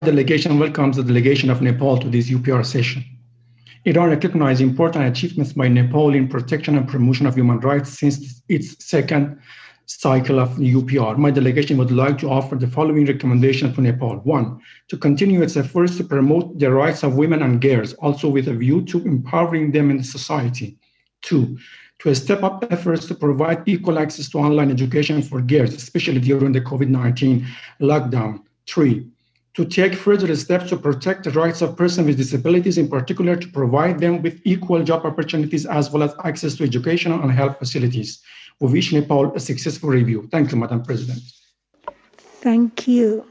delegation welcomes the delegation of Nepal to this UPR session. Iran recognized important achievements by Nepal in protection and promotion of human rights since its second cycle of the UPR. My delegation would like to offer the following recommendation for Nepal. One, to continue its efforts to promote the rights of women and girls, also with a view to empowering them in the society. Two, to step up efforts to provide equal access to online education for girls, especially during the COVID-19 lockdown. Three, to take further steps to protect the rights of persons with disabilities, in particular to provide them with equal job opportunities as well as access to educational and health facilities. We wish Nepal a successful review. Thank you, Madam President. Thank you.